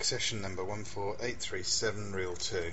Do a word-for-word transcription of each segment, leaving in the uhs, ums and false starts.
Accession number one four eight three seven, reel two.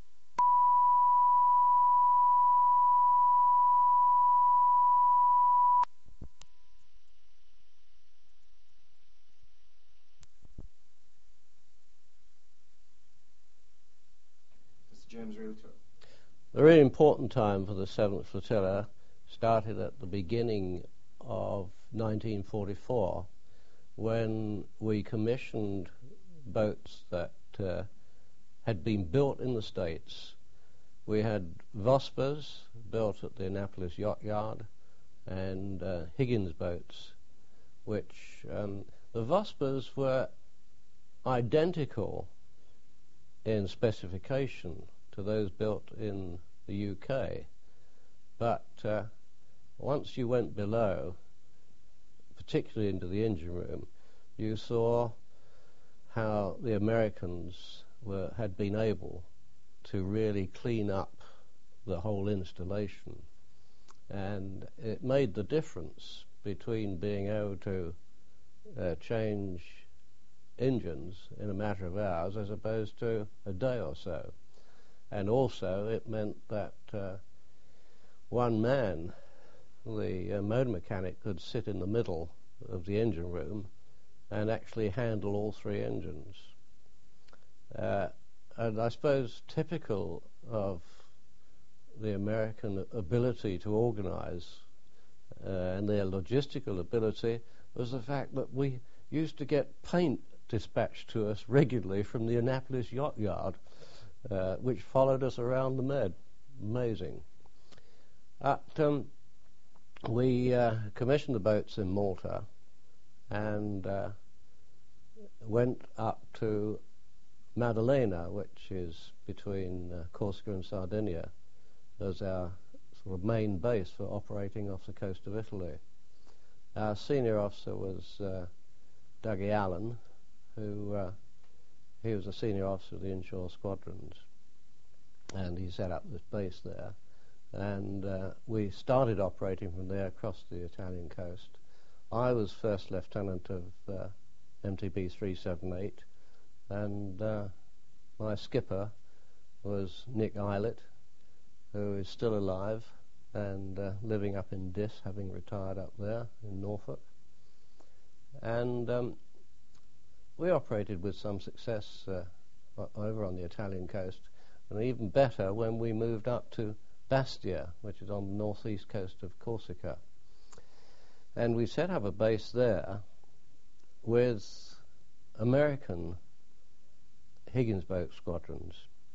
Mister James, reel two. The really important time for the seventh Flotilla started at the beginning of nineteen forty-four, when we commissioned boats that uh, had been built in the States. We had Vospas built at the Annapolis Yacht Yard and uh, Higgins boats, which um, the Vospas were identical in specification to those built in the U K, but uh, once you went below, particularly into the engine room, you saw how the Americans were, had been able to really clean up the whole installation. And it made the difference between being able to uh, change engines in a matter of hours as opposed to a day or so. And also it meant that uh, one man, the uh, motor mechanic, could sit in the middle of the engine room and actually handle all three engines. Uh, and I suppose typical of the American ability to organize uh, and their logistical ability was the fact that we used to get paint dispatched to us regularly from the Annapolis Yacht Yard, uh, which followed us around the Med. Amazing. At, um, we uh, commissioned the boats in Malta and uh, went up to Maddalena, which is between uh, Corsica and Sardinia, as our sort of main base for operating off the coast of Italy. Our senior officer was uh, Dougie Allen, who uh, he was a senior officer of the inshore squadrons, and he set up this base there. And uh, we started operating from there across the Italian coast. I was first lieutenant of uh, M T B three seventy-eight, and uh, my skipper was Nick Eilert, who is still alive and uh, living up in Diss, having retired up there in Norfolk. And um, we operated with some success uh, over on the Italian coast, and even better when we moved up to Bastia, which is on the northeast coast of Corsica. And we set up a base there with American Higgins boat squadrons.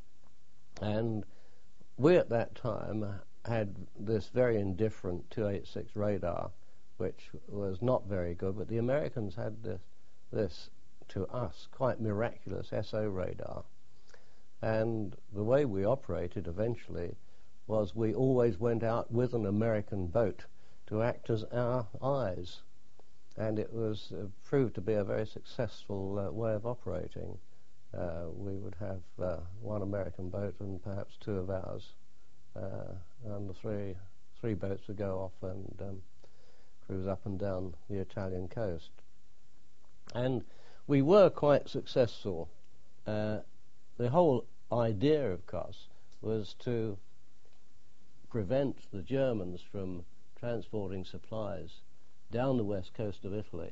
And we at that time had this very indifferent two eighty-six radar, which was not very good, but the Americans had this, this to us, quite miraculous S O radar. And the way we operated eventually was we always went out with an American boat to act as our eyes, and it was uh, proved to be a very successful uh, way of operating. Uh, we would have uh, one American boat and perhaps two of ours, uh, and the three three boats would go off and um, cruise up and down the Italian coast. And we were quite successful. Uh, the whole idea, of course, was to prevent the Germans from transporting supplies down the west coast of Italy,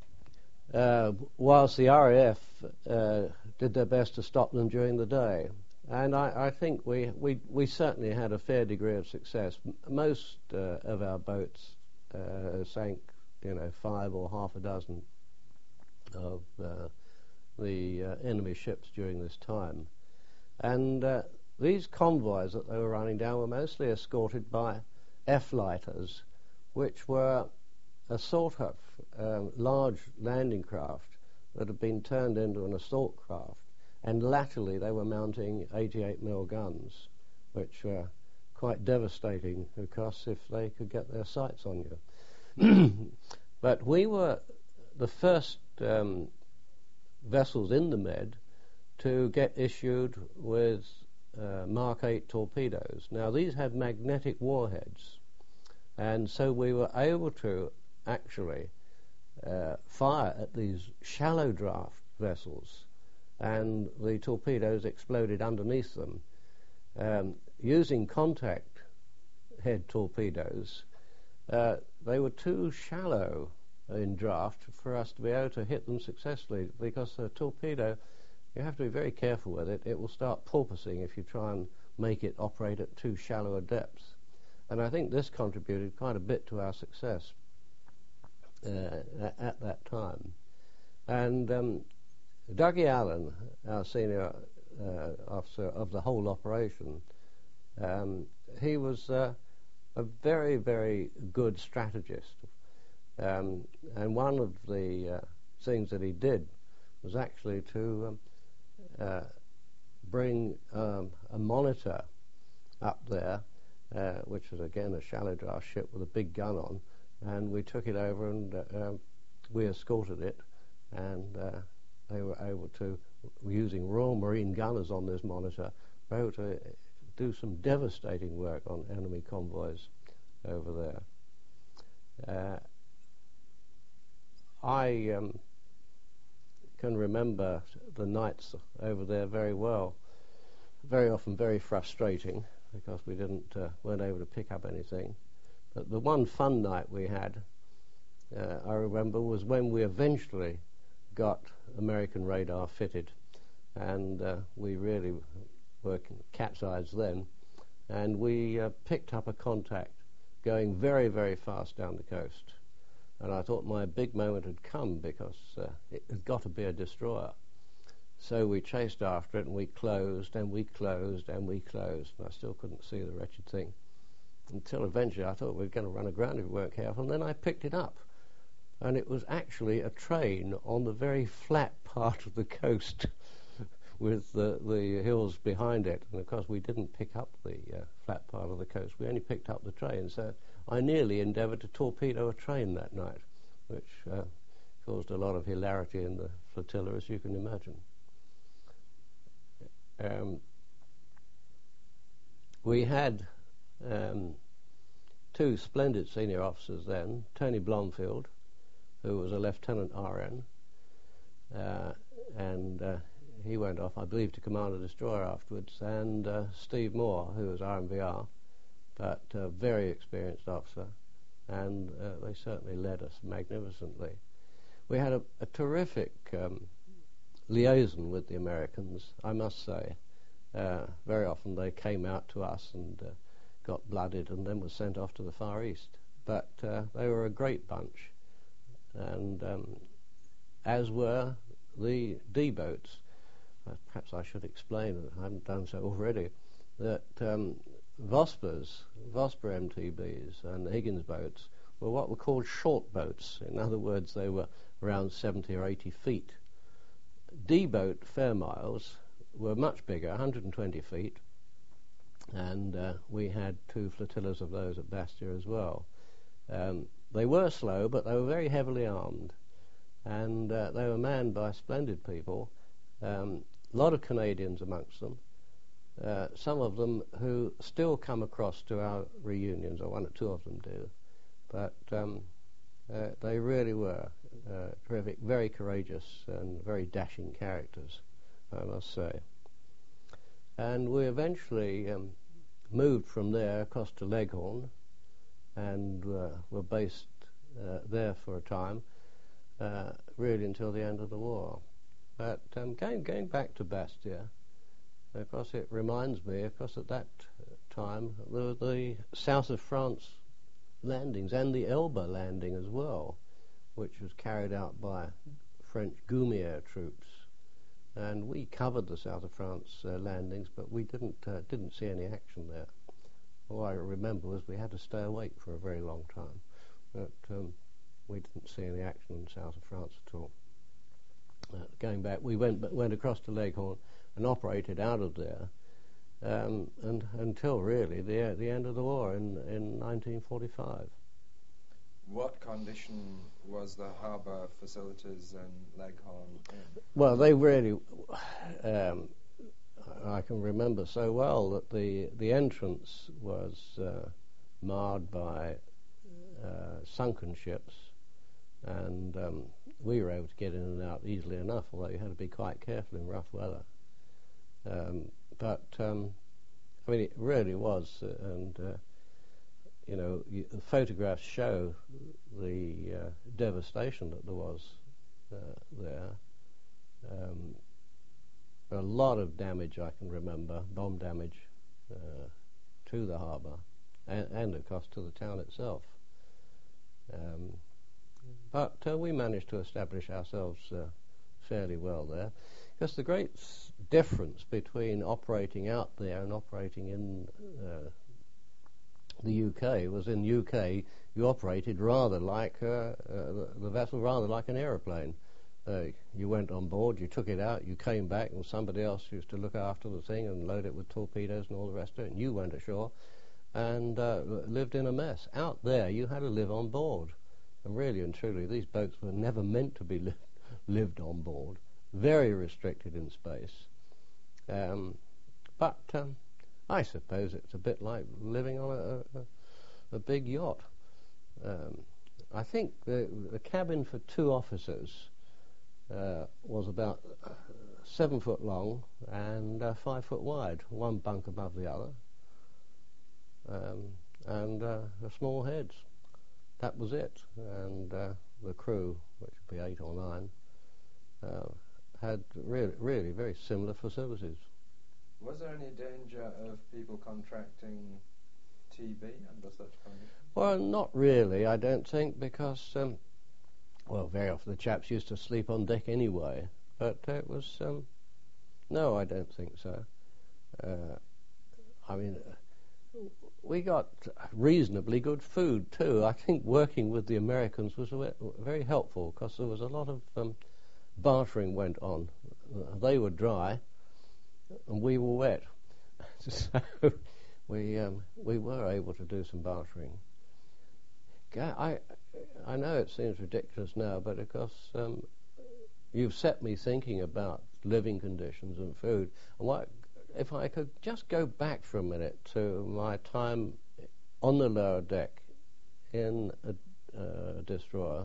uh, whilst the R A F uh, did their best to stop them during the day. And I, I think we, we, we certainly had a fair degree of success. M- most uh, of our boats uh, sank, you know, five or half a dozen of uh, the uh, enemy ships during this time. And uh, these convoys that they were running down were mostly escorted by F-lighters, which were a sort of um, large landing craft that had been turned into an assault craft, and latterly they were mounting eighty-eight mil guns, which were quite devastating, of course, if they could get their sights on you. But we were the first um, vessels in the Med to get issued with uh, Mark eight torpedoes. Now, these had magnetic warheads, and so we were able to actually uh, fire at these shallow draft vessels and the torpedoes exploded underneath them. Um, using contact head torpedoes, uh, they were too shallow in draft for us to be able to hit them successfully, because a torpedo, you have to be very careful with it. It will start porpoising if you try and make it operate at too shallow a depth. And I think this contributed quite a bit to our success uh, at that time. And um, Dougie Allen, our senior uh, officer of the whole operation, um, he was uh, a very, very good strategist. Um, and one of the uh, things that he did was actually to um, uh, bring um, a monitor up there, uh, which was again a shallow draft ship with a big gun on, and we took it over and uh, um, we escorted it, and uh, they were able to, using Royal Marine gunners on this monitor, were able to do some devastating work on enemy convoys over there. Uh, I um, can remember the nights over there very well. Very often very frustrating, because we didn't uh, weren't able to pick up anything. But the one fun night we had, uh, I remember, was when we eventually got American radar fitted, and uh, we really were cat's eyes then, and we uh, picked up a contact going very, very fast down the coast. And I thought my big moment had come, because uh, it had got to be a destroyer. So we chased after it, and we closed, and we closed, and we closed, and I still couldn't see the wretched thing, until eventually I thought we were going to run aground if we weren't careful, and then I picked it up. And it was actually a train on the very flat part of the coast with the, the hills behind it. And of course we didn't pick up the uh, flat part of the coast, we only picked up the train. So I nearly endeavoured to torpedo a train that night, which uh, caused a lot of hilarity in the flotilla, as you can imagine. Um, we had um, two splendid senior officers then, Tony Blomfield, who was a Lieutenant R N, uh, and uh, he went off, I believe, to command a destroyer afterwards, and uh, Steve Moore, who was R M V R, but a very experienced officer, and uh, they certainly led us magnificently. We had a, a terrific um, liaison with the Americans, I must say. Uh, very often they came out to us and uh, got blooded and then were sent off to the Far East. But uh, they were a great bunch, and um, as were the D-boats. Uh, perhaps I should explain, I haven't done so already, that um, Vosper's, Vosper M T Bs and Higgins boats were what were called short boats. In other words, they were around seventy or eighty feet. D-boat Fairmiles were much bigger, one hundred twenty feet, and uh, we had two flotillas of those at Bastia as well. Um, they were slow, but they were very heavily armed, and uh, they were manned by splendid people, um, a lot of Canadians amongst them, uh, some of them who still come across to our reunions, or one or two of them do, but um, uh, they really were uh, terrific, very courageous and very dashing characters, I must say. And we eventually um, moved from there across to Leghorn, and uh, were based uh, there for a time, uh, really until the end of the war. But um, going, going back to Bastia, of course it reminds me, of course at that time, the, the south of France landings, and the Elba landing as well, which was carried out by French Goumier troops. And we covered the south of France uh, landings, but we didn't uh, didn't see any action there. All I remember was we had to stay awake for a very long time, but um, we didn't see any action in the south of France at all. Uh, going back, we went went across to Leghorn and operated out of there, um, and until really the the end of the war in in nineteen forty-five. What condition was the harbour facilities in Leghorn in? Well, they really, um, I can remember so well that the, the entrance was uh, marred by uh, sunken ships, and um, we were able to get in and out easily enough, although you had to be quite careful in rough weather. Um, but um, I mean, it really was, uh, and uh, you know, you, the photographs show the uh, devastation that there was uh, there. Um, a lot of damage I can remember, bomb damage uh, to the harbour, and, and of course to the town itself. Um, but uh, we managed to establish ourselves uh, fairly well there, because the great s- difference between operating out there and operating in uh, the U K was in U K you operated rather like uh, uh, the, the vessel rather like an aeroplane. Uh, you went on board, you took it out, you came back, and somebody else used to look after the thing and load it with torpedoes and all the rest of it, and you went ashore and uh, lived in a mess. Out there, you had to live on board. And really and truly, these boats were never meant to be li- lived on board. Very restricted in space. Um, but um, I suppose it's a bit like living on a, a, a big yacht. Um, I think the, the cabin for two officers Uh, was about uh, seven foot long and uh, five foot wide, one bunk above the other, um, and uh, the small heads. That was it. And uh, the crew, which would be eight or nine, uh, had really, really very similar facilities. Was there any danger of people contracting T B under such conditions? Well, not really, I don't think, because um, well, very often the chaps used to sleep on deck anyway, but uh, it was, um, no, I don't think so. Uh, I mean, uh, we got reasonably good food too. I think working with the Americans was a, very helpful, because there was a lot of um, bartering went on. Uh, they were dry and we were wet. So we, um, we were able to do some bartering. I, I know it seems ridiculous now, but of course um, you've set me thinking about living conditions and food. And what, if I could just go back for a minute to my time on the lower deck in a uh, destroyer,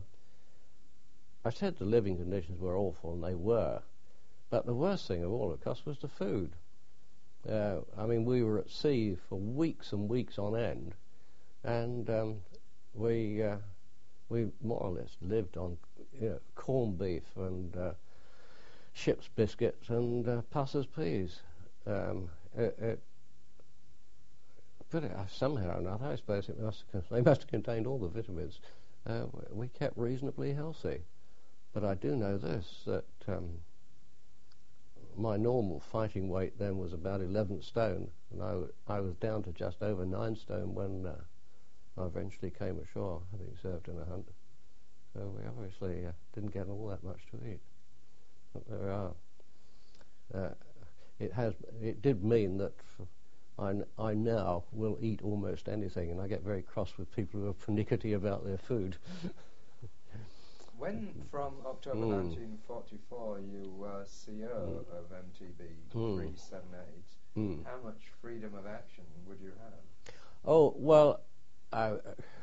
I said the living conditions were awful, and they were. But the worst thing of all, of course, was the food. Uh, I mean, we were at sea for weeks and weeks on end, and um, we uh, we more or less lived on you know, corned beef and uh, ship's biscuits and uh, Pusser's peas. Um, it, it, but it, uh, somehow or another, I suppose it must have, they must have contained all the vitamins. Uh, we kept reasonably healthy. But I do know this, that um, my normal fighting weight then was about eleven stone, and I, w- I was down to just over nine stone when uh, I eventually came ashore, having served in a hunt. So we obviously uh, didn't get all that much to eat. But there we are. Uh, it has. It did mean that f- I, n- I now will eat almost anything, and I get very cross with people who are pernickety about their food. When, from October Mm. nineteen forty-four, you were C E O Mm. of M T B Mm. three seventy-eight, Mm. how much freedom of action would you have? Oh, well, I,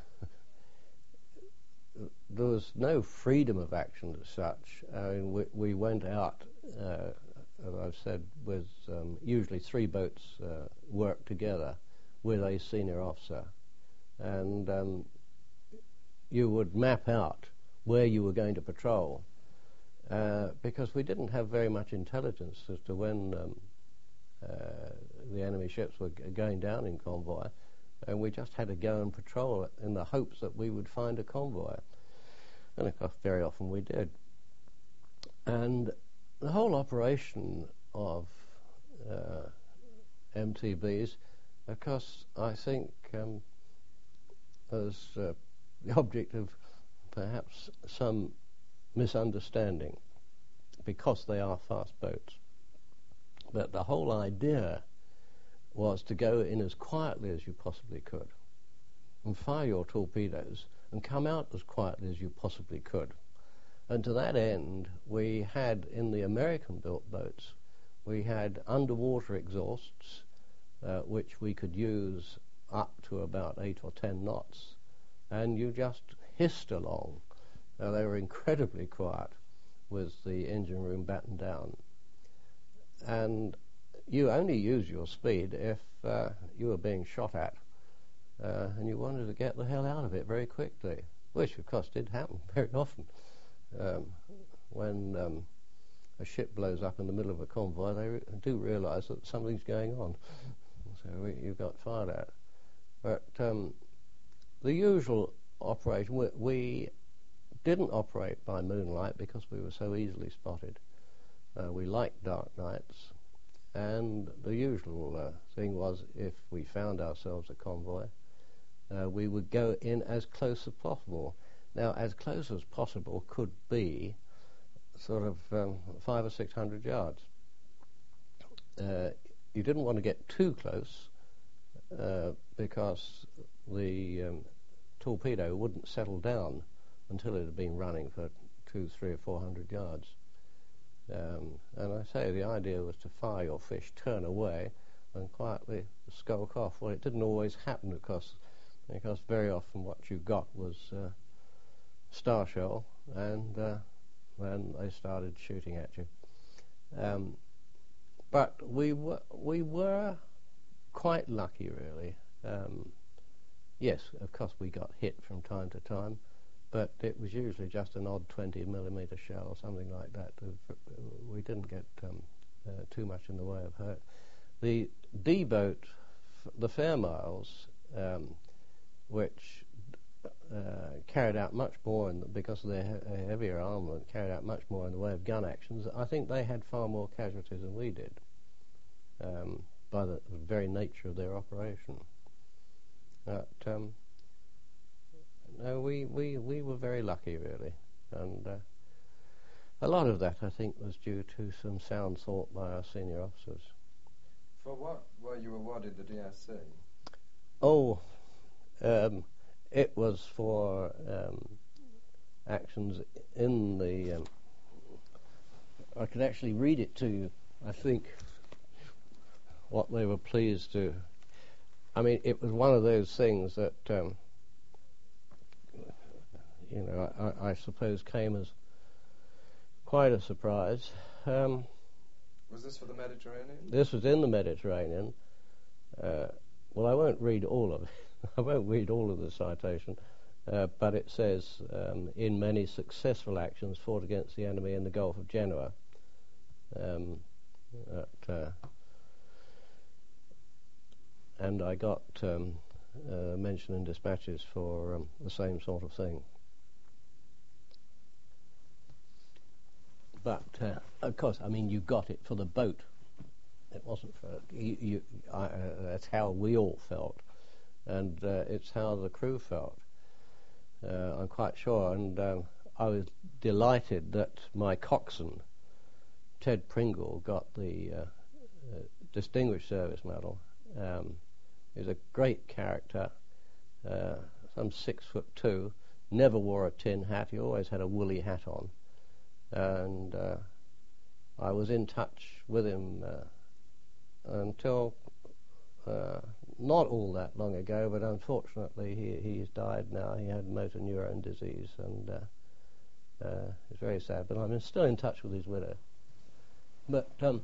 there was no freedom of action as such. I mean, we, we went out, uh, as I've said, with um, usually three boats uh, worked together with a senior officer. And um, you would map out where you were going to patrol, uh, because we didn't have very much intelligence as to when um, uh, the enemy ships were g- going down in convoy, and we just had to go and patrol it in the hopes that we would find a convoy. And of course, very often we did. And the whole operation of uh, M T Bs, of course, I think um, was uh, the object of perhaps some misunderstanding, because they are fast boats. But the whole idea was to go in as quietly as you possibly could and fire your torpedoes and come out as quietly as you possibly could. And to that end, we had, in the American-built boats, we had underwater exhausts, uh, which we could use up to about eight or ten knots, and you just hissed along Uh, they were incredibly quiet with the engine room battened down. And you only use your speed if uh, you were being shot at uh, and you wanted to get the hell out of it very quickly, which of course did happen very often. Um, when um, a ship blows up in the middle of a convoy, they re- do realise that something's going on. So we, you got fired at. But um, the usual operation, we, we didn't operate by moonlight because we were so easily spotted. Uh, we liked dark nights, and the usual uh, thing was if we found ourselves a convoy, uh, we would go in as close as possible. Now, as close as possible could be sort of um, five or six hundred yards. Uh, you didn't want to get too close uh, because the um, torpedo wouldn't settle down until it had been running for two, three, or four hundred yards. Um, and I say the idea was to fire your fish, turn away, and quietly skulk off. Well, it didn't always happen, of course, because very often what you got was uh, star shell, and uh, then they started shooting at you. Um, but we were we were quite lucky, really. Um, yes, of course, we got hit from time to time, but it was usually just an odd twenty millimeter shell or something like that. We didn't get um, uh, too much in the way of hurt. The D boat, f- the Fairmiles, um, which uh, carried out much more, in the, because of their he- heavier armament, carried out much more in the way of gun actions. I think they had far more casualties than we did, um, by the very nature of their operation. But um, no, we, we, we were very lucky, really, and uh, a lot of that, I think, was due to some sound thought by our senior officers. For what were you awarded the D S C? Oh, um, it was for um, actions in the... Um, I could actually read it to you, I think, what they were pleased to... I mean, it was one of those things that, um, you know, I, I suppose came as quite a surprise. Um, Was this for the Mediterranean? this was in the Mediterranean. Uh, well, I won't read all of it. I won't read all of the citation, uh, but it says, um, in many successful actions fought against the enemy in the Gulf of Genoa. Um, at, uh, and I got um, uh, mention in dispatches for um, the same sort of thing. But, uh, of course, I mean, you got it for the boat. It wasn't for... You, you, I, uh, that's how we all felt. And uh, it's how the crew felt. Uh, I'm quite sure. And um, I was delighted that my coxswain, Ted Pringle, got the uh, uh, Distinguished Service Medal. Um, he's a great character, uh, some six foot two, never wore a tin hat. He always had a woolly hat on. And uh, I was in touch with him uh, until uh, not all that long ago, but unfortunately he, he's died now. He had motor neurone disease, and uh, uh, it's very sad, but I'm still in touch with his widow. But um,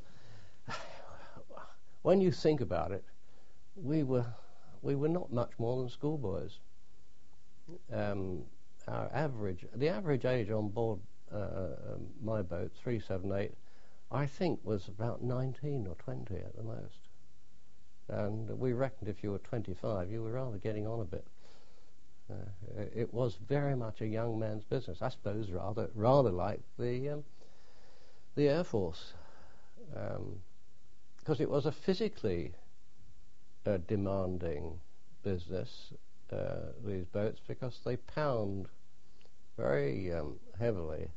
when you think about it, we were we were not much more than schoolboys. Um, our average, the average age on board uh, um, my boat, three seven eight, I think was about nineteen or twenty at the most. And we reckoned if you were twenty-five, you were rather getting on a bit. Uh, it was very much a young man's business, I suppose, rather rather like the um, the Air Force, because um, it was a physically uh, demanding business. Uh, these boats, because they pound very um, heavily.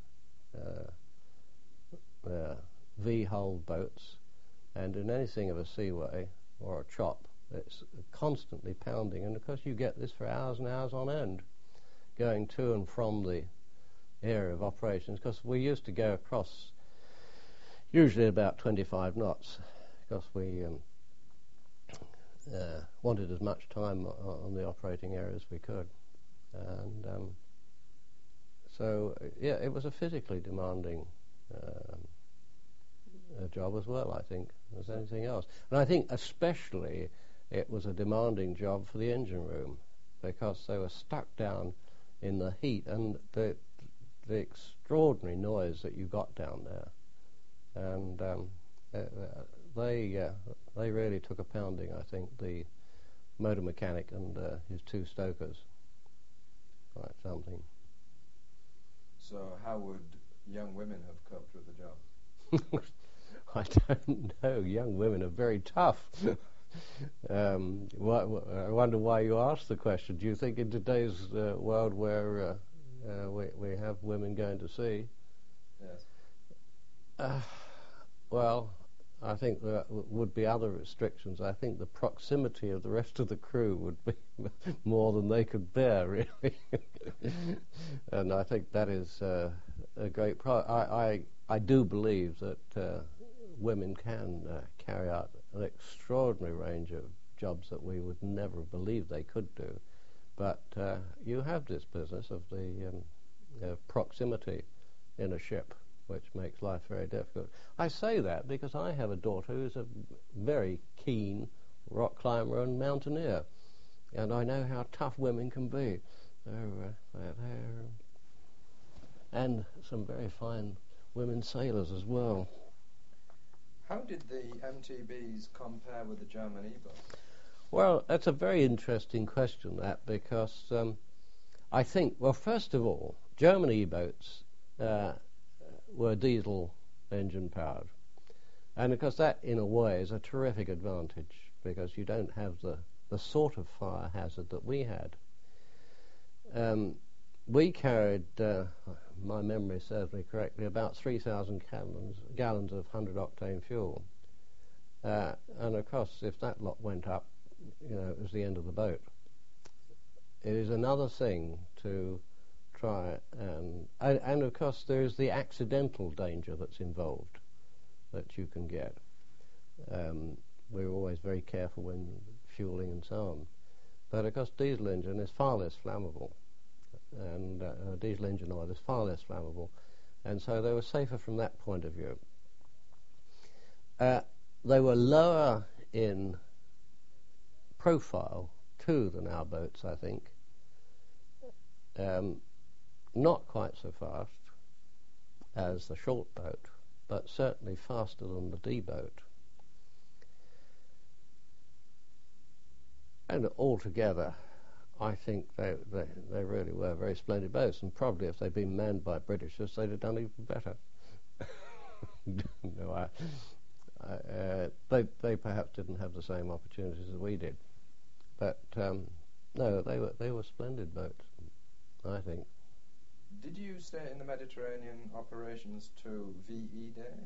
Uh, uh, V-hull boats, and in anything of a seaway or a chop, it's constantly pounding, and of course you get this for hours and hours on end, going to and from the area of operations, because we used to go across usually about twenty-five knots, because we um, uh, wanted as much time on the operating area as we could. And um, so, uh, yeah, it was a physically demanding um, uh, job as well, I think, as anything else. And I think especially it was a demanding job for the engine room, because they were stuck down in the heat and the, the extraordinary noise that you got down there. And um, uh, they uh, they really took a pounding, I think, the motor mechanic and uh, his two stokers. Quite something. So how would young women have coped with the job? I don't know. Young women are very tough. um, wh- wh- I wonder why you asked the question. Do you think in today's uh, world where uh, uh, we, we have women going to sea? Yes. Uh, well, I think there w- would be other restrictions. I think the proximity of the rest of the crew would be more than they could bear, really. And I think that is uh, a great pro- I, I, I do believe that uh, women can uh, carry out an extraordinary range of jobs that we would never believe they could do. But uh, you have this business of the um, uh, proximity in a ship, which makes life very difficult. I say that because I have a daughter who's a very keen rock climber and mountaineer, and I know how tough women can be. They're, uh, they're, they're, and some very fine women sailors as well. How did the M T Bs compare with the German E-boats? Well, that's a very interesting question, that, because um, I think, well, first of all, German E-boats uh, were diesel engine powered. And of course that in a way is a terrific advantage, because you don't have the, the sort of fire hazard that we had. Um, we carried, uh, my memory serves me correctly, about three thousand gallons, gallons of one hundred octane fuel. Uh, and of course if that lot went up, you know, it was the end of the boat. It is another thing to try and, and, and of course there is the accidental danger that's involved that you can get. Um, we're always very careful when fueling and so on. But of course diesel engine is far less flammable, and uh, diesel engine oil is far less flammable, and so they were safer from that point of view. Uh, they were lower in profile too than our boats, I think. Um, not quite so fast as the short boat, but certainly faster than the D boat. And altogether, I think they, they they really were very splendid boats, and probably if they'd been manned by Britishers, they'd have done even better. no, I, I, uh, they they perhaps didn't have the same opportunities as we did, but um, no, they were they were splendid boats, I think. Did you stay in the Mediterranean operations to V E Day?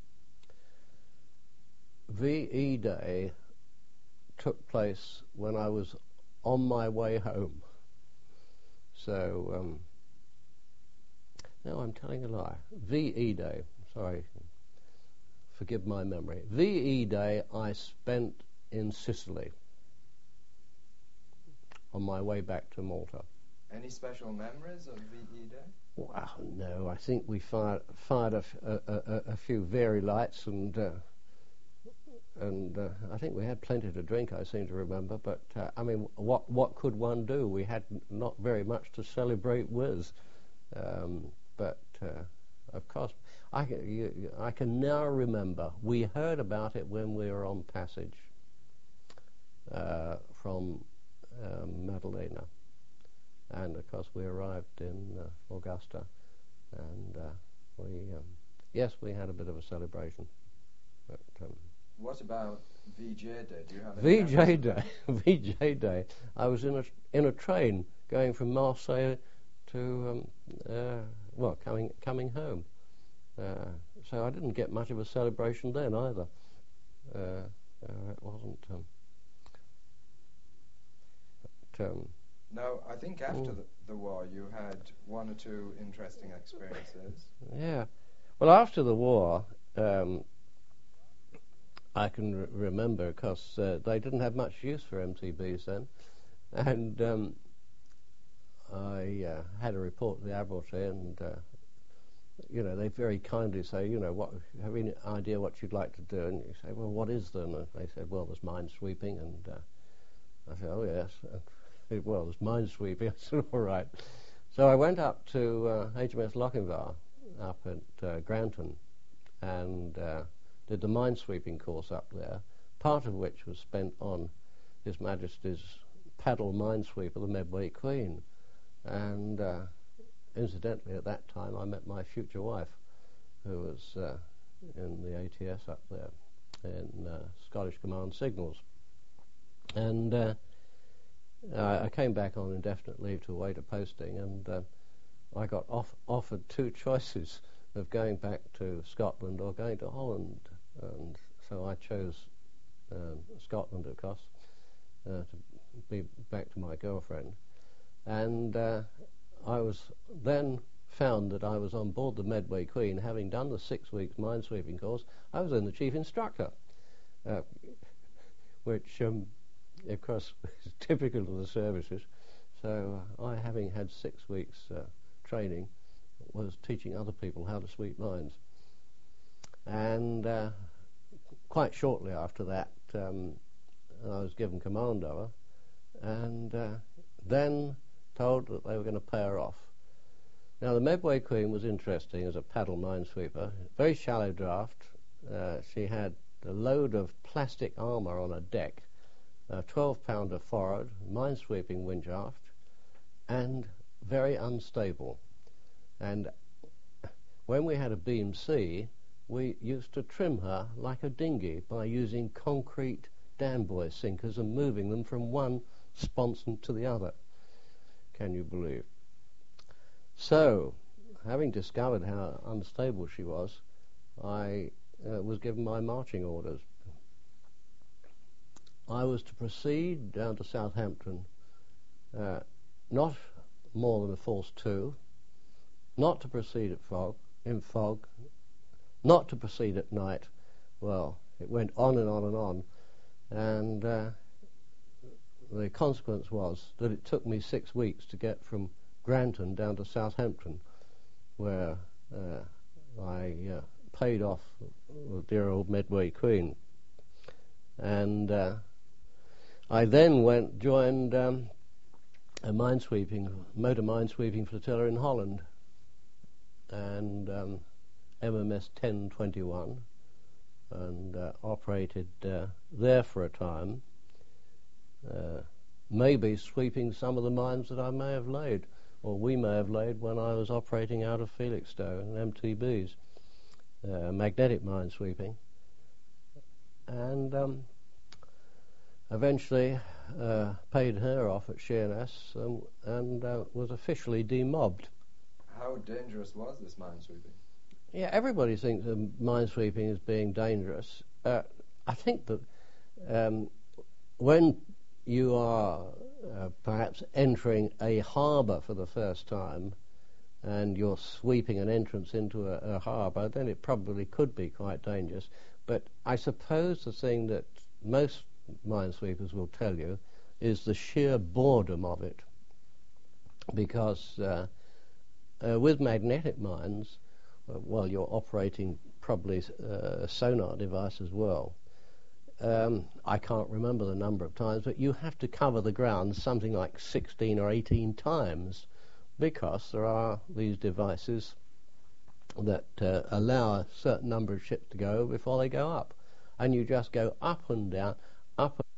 V E Day took place when I was on my way home. So, um, no, I'm telling a lie. V E Day, sorry, forgive my memory. V E Day I spent in Sicily on my way back to Malta. Any special memories of V E Day? Well, no, I think we fired, fired a, f- a, a, a few Very lights, and uh, and uh, I think we had plenty to drink, I seem to remember, but uh, I mean, what what could one do? We had n- not very much to celebrate with, um, but uh, of course, I can, you, you- I can now remember, we heard about it when we were on passage uh, from um, Madalena, and of course we arrived in uh, Augusta, and uh, we, um, yes, we had a bit of a celebration, but um, What about V J Day? Do you have any V J memories? Day, V J Day. I was in a in a train going from Marseille to um, uh, well, coming coming home. Uh, so I didn't get much of a celebration then either. Uh, uh, it wasn't. Um, but, um, No, I think after Mm. the, the war you had one or two interesting experiences. yeah. Well, after the war, um, I can r- remember because uh, they didn't have much use for M T Bs then, and um, I uh, had a report to the Admiralty, and uh, you know, they very kindly say, you know, what, have any idea what you'd like to do? And you say, well, what is there? And they said, well, there's minesweeping. And uh, I said, oh yes. And, well, there's minesweeping. I said, all right. So I went up to uh, H M S Lochinvar up at uh, Granton and uh, did the minesweeping course up there, part of which was spent on His Majesty's paddle minesweeper, the Medway Queen. And uh, incidentally, at that time, I met my future wife, who was uh, in the A T S up there, in uh, Scottish Command Signals. And uh, I came back on indefinite leave to await a posting, and uh, I got off offered two choices of going back to Scotland or going to Holland. And so I chose um, Scotland, of course, uh, to be back to my girlfriend. And uh, I was then found that I was on board the Medway Queen, having done the six weeks minesweeping course. I was then the chief instructor, uh, which, um, of course, is typical of the services. So uh, I, having had six weeks uh, training, was teaching other people how to sweep mines. And uh, quite shortly after that, um, I was given command of her, and uh, then told that they were going to pay her off. Now, the Medway Queen was interesting as a paddle minesweeper. Very shallow draft. Uh, she had a load of plastic armour on her deck, a twelve pounder forward, minesweeping winch aft, and very unstable. And when we had a beam sea, we used to trim her like a dinghy by using concrete dam buoy sinkers and moving them from one sponson to the other. Can you believe? So, having discovered how unstable she was, I uh, was given my marching orders. I was to proceed down to Southampton, uh, not more than a force two, not to proceed at fog, in fog, not to proceed at night. Well, it went on and on and on, and uh, the consequence was that it took me six weeks to get from Granton down to Southampton, where uh, I uh, paid off the dear old Medway Queen. And uh, I then went, joined um, a minesweeping, motor minesweeping flotilla in Holland, and um, M M S ten twenty-one, and uh, operated uh, there for a time, uh, maybe sweeping some of the mines that I may have laid, or we may have laid when I was operating out of Felixstowe in M T Bs, uh, magnetic minesweeping. And um, eventually uh, paid her off at Sheerness um, and uh, was officially demobbed. How dangerous was this minesweeping? Yeah, everybody thinks of minesweeping as being dangerous. Uh, I think that um, when you are uh, perhaps entering a harbour for the first time and you're sweeping an entrance into a, a harbour, then it probably could be quite dangerous. But I suppose the thing that most minesweepers will tell you is the sheer boredom of it, because uh, uh, with magnetic mines, uh, well, you're operating probably uh, a sonar device as well. Um, I can't remember the number of times, but you have to cover the ground something like sixteen or eighteen times, because there are these devices that uh, allow a certain number of ships to go before they go up. And you just go up and down, up and